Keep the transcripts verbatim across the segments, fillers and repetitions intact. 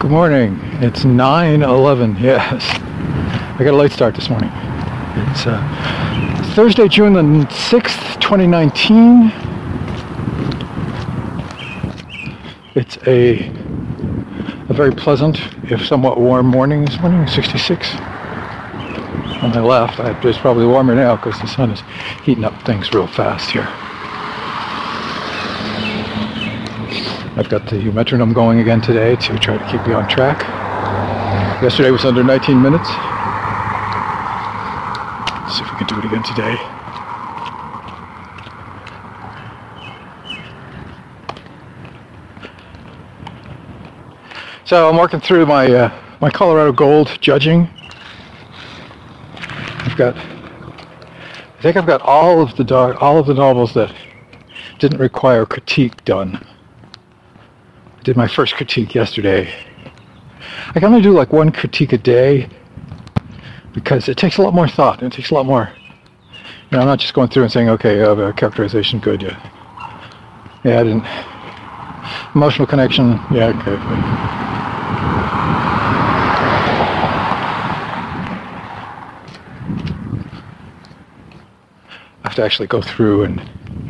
Good morning. It's nine eleven. Yes. I got a late start this morning. It's uh, Thursday, June the sixth, twenty nineteen. It's a a very pleasant, if somewhat warm morning this morning, sixty-six. On my left, I, it's probably warmer now because the sun is heating up things real fast here. I've got the metronome going again today to try to keep me on track. Yesterday was under nineteen minutes. Let's see if we can do it again today. So I'm working through my uh, my Colorado Gold judging. I've got, I think I've got all of the do- all of the novels that didn't require critique done. I did my first critique yesterday. I can only do like one critique a day because it takes a lot more thought. It takes a lot more. You know, I'm not just going through and saying, okay, uh, the characterization good. Yeah, yeah, I didn't. Emotional connection. Yeah, okay. I have to actually go through and.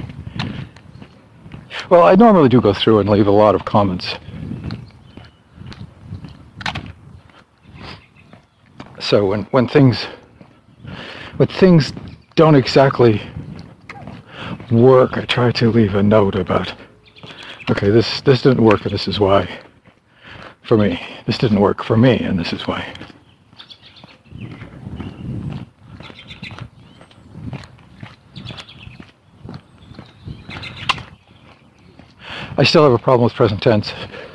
Well, I normally do go through and leave a lot of comments. So when, when things when things don't exactly work, I try to leave a note about, okay, this this didn't work, and this is why. For me, this didn't work for me, and this is why. I still have a problem with present tense.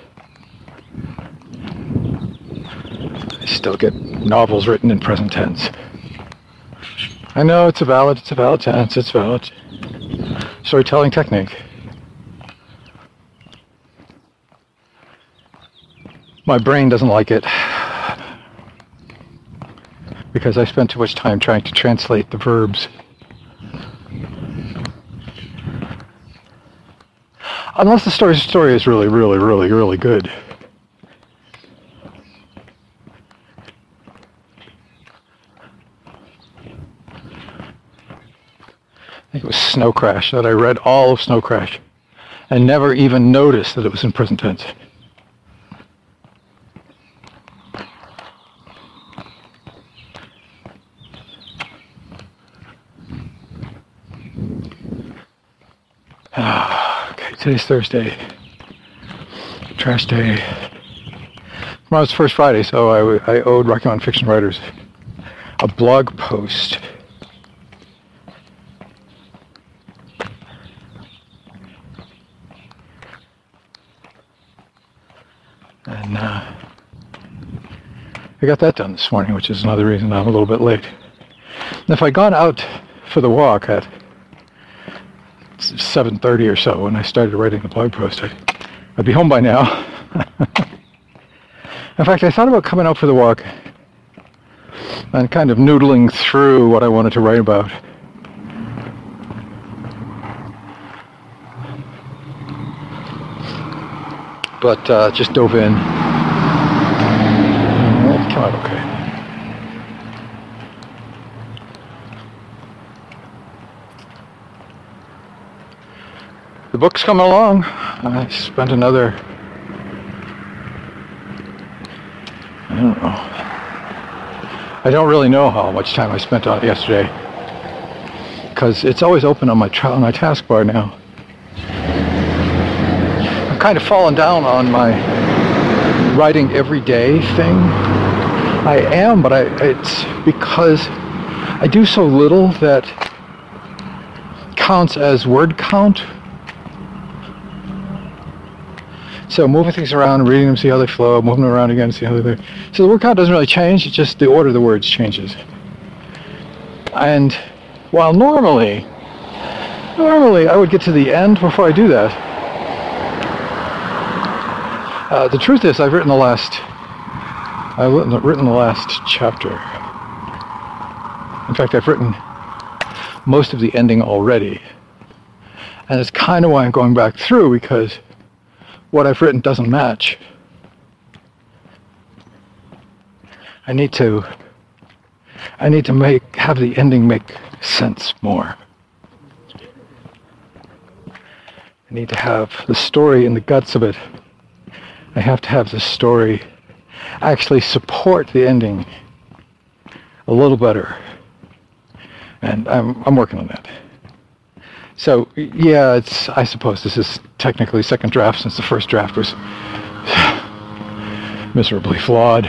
I still get novels written in present tense. I know it's a valid, it's a valid tense, it's valid storytelling technique. My brain doesn't like it because I spend too much time trying to translate the verbs. Unless the story story is really, really, really, really good. I think it was Snow Crash that I read all of Snow Crash and never even noticed that it was in present tense. Today's Thursday. Trash day. Tomorrow's the first Friday, so I, I owed Rocky Mountain Fiction Writers a blog post. And uh, I got that done this morning, which is another reason I'm a little bit late. And if I'd gone out for the walk at seven thirty or so when I started writing the blog post, I'd, I'd be home by now. In fact, I thought about coming out for the walk and kind of noodling through what I wanted to write about. But uh, just dove in. It came out okay. The book's coming along. I spent another, I don't know. I don't really know how much time I spent on it yesterday, because it's always open on my tra- on my taskbar now. I'm kind of fallen down on my writing every day thing. I am, but I, it's because I do so little that counts as word count. So moving things around, reading them, see how they flow, moving them around again, see how they... So the word count doesn't really change, it's just the order of the words changes. And while normally, normally I would get to the end before I do that. Uh, the truth is, I've written the last, I've written the last chapter. In fact, I've written most of the ending already. And it's kind of why I'm going back through, because what I've written doesn't match. I need to, I need to make, have the ending make sense more. I need to have the story in the guts of it. I have to have the story actually support the ending a little better. And I'm I'm working on that. So yeah, it's I suppose this is technically second draft since the first draft was miserably flawed.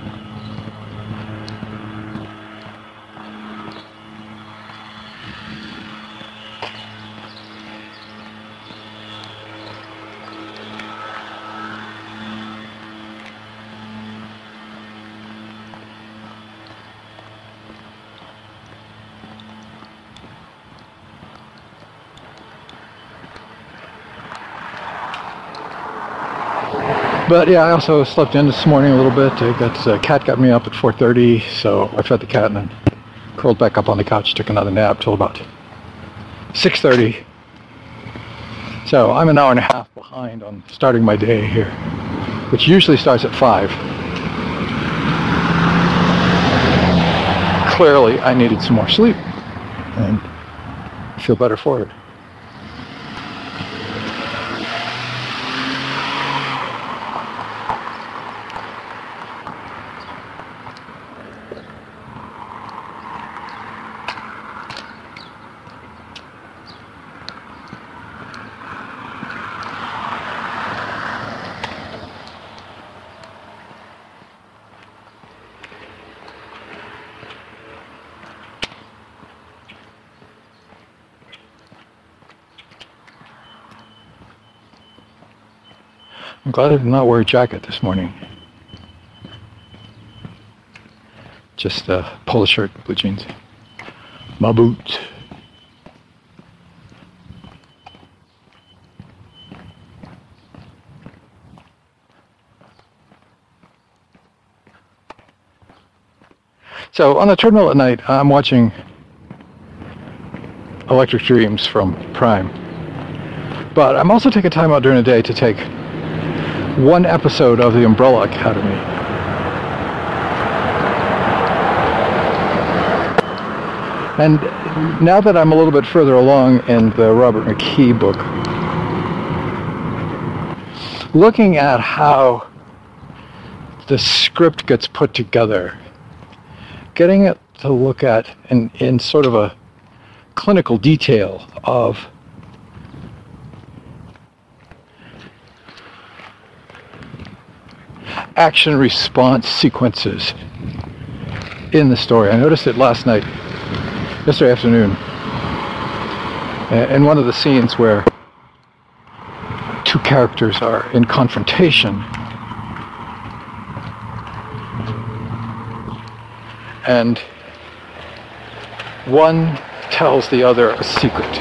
But yeah, I also slept in this morning a little bit. I got uh, cat got me up at four thirty, so I fed the cat and then curled back up on the couch, took another nap till about six thirty. So I'm an hour and a half behind on starting my day here, which usually starts at five. Clearly, I needed some more sleep, and I feel better for it. I'm glad I did not wear a jacket this morning. Just a polo shirt, blue jeans, my boots. So on the treadmill at night, I'm watching Electric Dreams from Prime. But I'm also taking time out during the day to take one episode of The Umbrella Academy. And now that I'm a little bit further along in the Robert McKee book, looking at how the script gets put together, getting it to look at in, in sort of a clinical detail of action response sequences in the story. I noticed it last night, yesterday afternoon, in one of the scenes where two characters are in confrontation, and one tells the other a secret,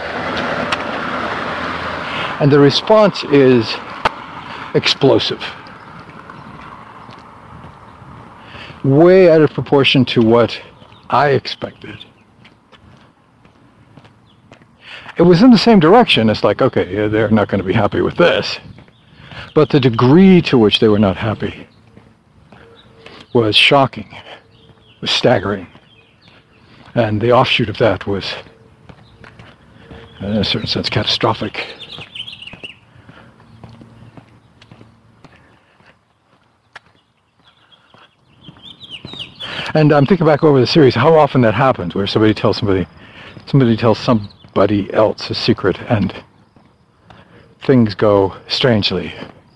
and the response is explosive, way out of proportion to what I expected. It was in the same direction. It's like, okay, they're not going to be happy with this. But the degree to which they were not happy was shocking, was staggering. And the offshoot of that was, in a certain sense, catastrophic. And I'm thinking back over the series, how often that happens, where somebody tells somebody, somebody tells somebody else a secret, and things go strangely.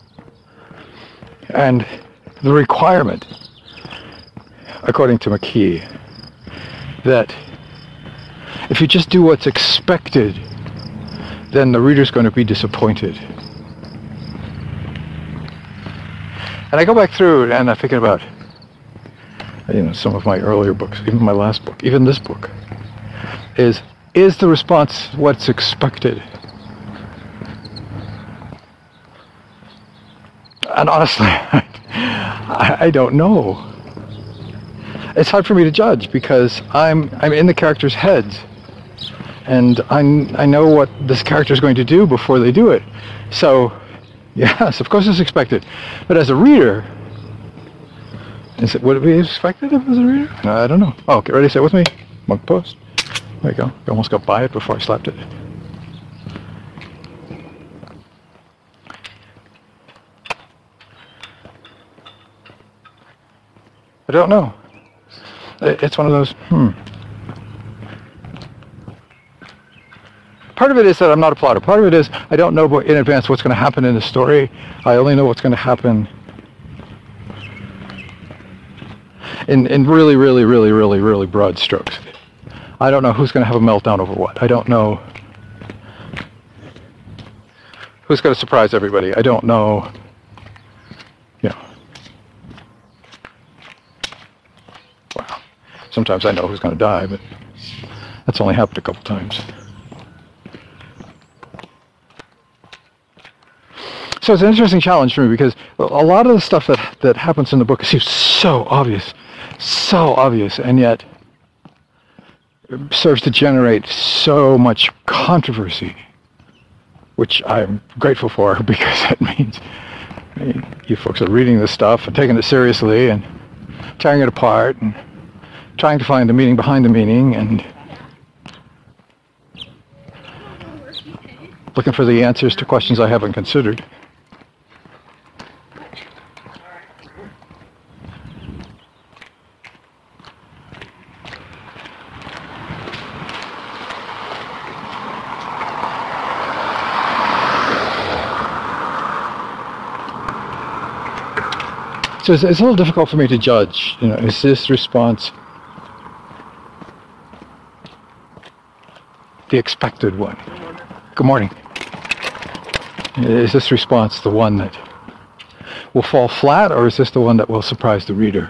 And the requirement, according to McKee, that if you just do what's expected, then the reader's going to be disappointed. And I go back through and I'm thinking about, you know, some of my earlier books, even my last book, even this book, is, is the response what's expected? And honestly, I, I don't know. It's hard for me to judge because I'm I'm in the characters' heads, and I I know what this character is going to do before they do it. So, yes, of course it's expected. But as a reader, Is it, would it be expected if it was a reader? No, I don't know. Oh, get ready, say it with me. Monk post. There you go. You almost got by it before I slapped it. I don't know. It's one of those, hmm. Part of it is that I'm not a plotter. Part of it is I don't know in advance what's going to happen in the story. I only know what's going to happen in, in really, really, really, really, really broad strokes. I don't know who's going to have a meltdown over what. I don't know who's going to surprise everybody. I don't know, you know. Well, sometimes I know who's going to die, but that's only happened a couple times. So it's an interesting challenge for me because a lot of the stuff that, that happens in the book seems so obvious, so obvious, and yet serves to generate so much controversy, which I'm grateful for because that means you folks are reading this stuff and taking it seriously and tearing it apart and trying to find the meaning behind the meaning and looking for the answers to questions I haven't considered. So it's, it's a little difficult for me to judge, you know, is this response the expected one? Good morning. Is this response the one that will fall flat, or is this the one that will surprise the reader?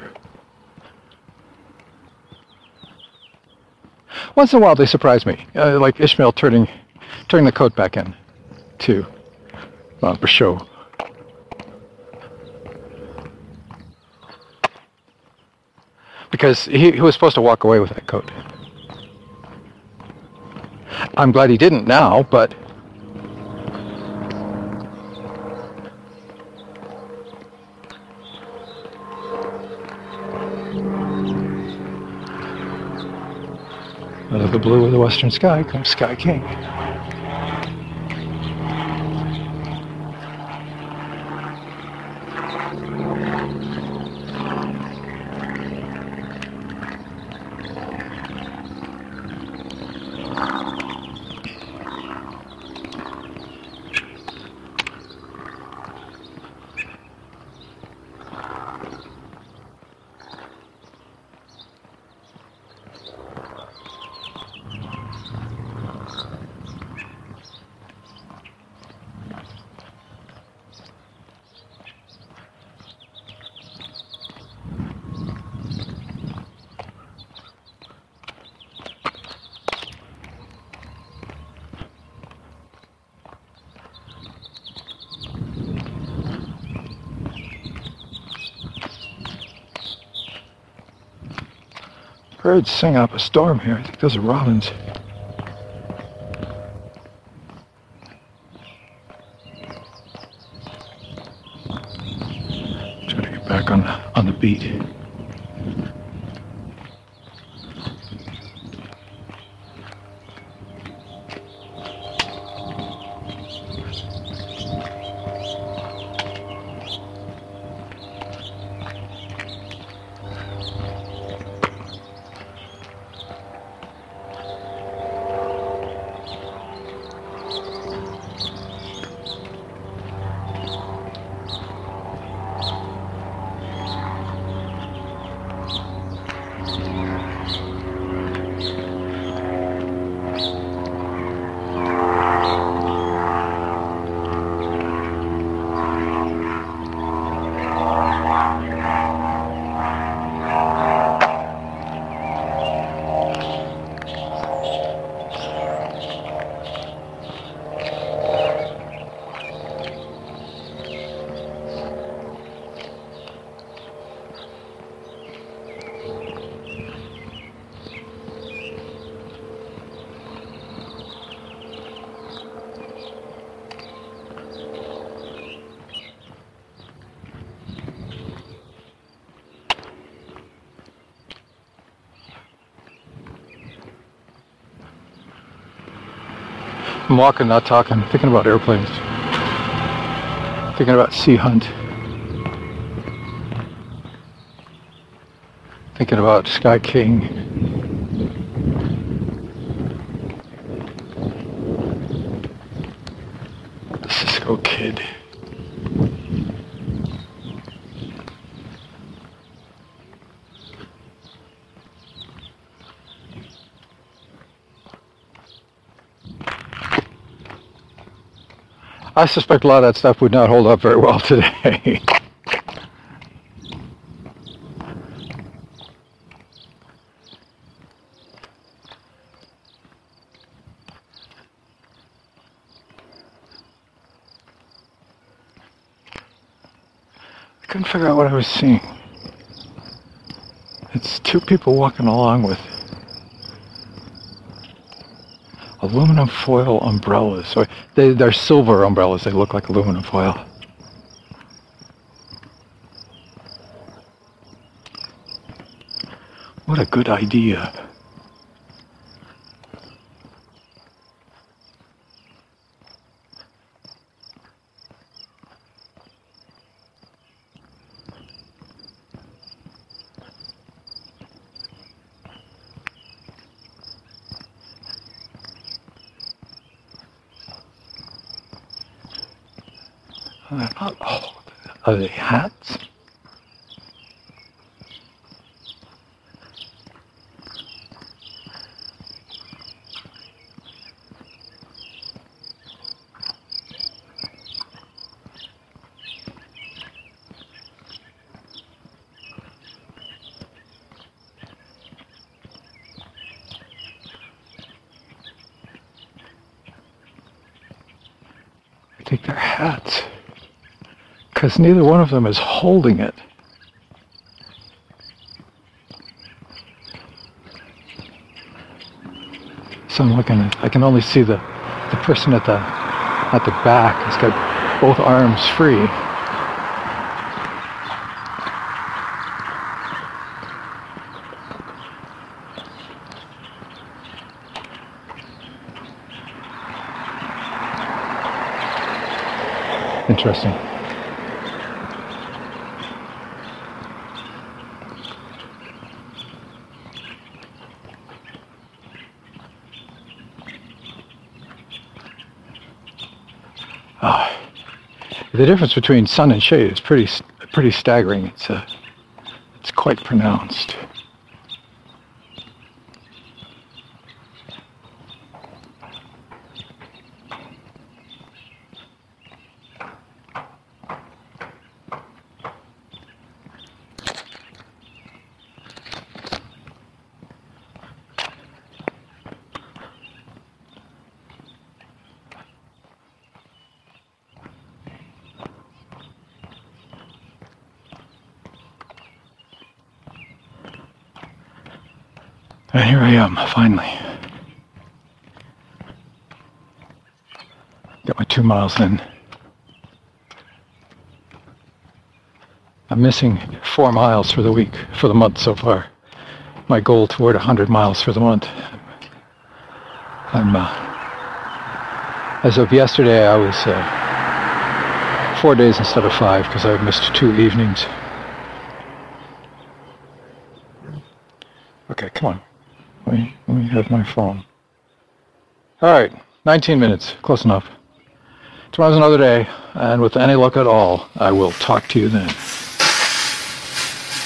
Once in a while they surprise me, uh, like Ishmael turning turning the coat back in to uh, Basho. Because he, he was supposed to walk away with that coat. I'm glad he didn't now, but out of the blue of the western sky comes Sky King. Birds sing up a storm here. I think those are robins. Try to get back on the, on the beat. I'm walking, not talking, thinking about airplanes. Thinking about Sea Hunt. Thinking about Sky King. The Cisco Kid. I suspect a lot of that stuff would not hold up very well today. I couldn't figure out what I was seeing. It's two people walking along with aluminum foil umbrellas. So they, they're silver umbrellas. They look like aluminum foil. What a good idea. Oh, are they hats? I think they're hats. Because neither one of them is holding it. So I'm looking at, I can only see the, the person at the, at the back. He's got both arms free. Interesting. Oh, the difference between sun and shade is pretty pretty staggering. It's uh, it's quite pronounced. And here I am, finally. Got my two miles in. I'm missing four miles for the week, for the month so far. My goal toward one hundred miles for the month. I'm, uh, as of yesterday, I was uh, four days instead of five because I missed two evenings. Okay, come on. Let me, let me have my phone. All right, nineteen minutes, close enough. Tomorrow's another day, and with any luck at all, I will talk to you then.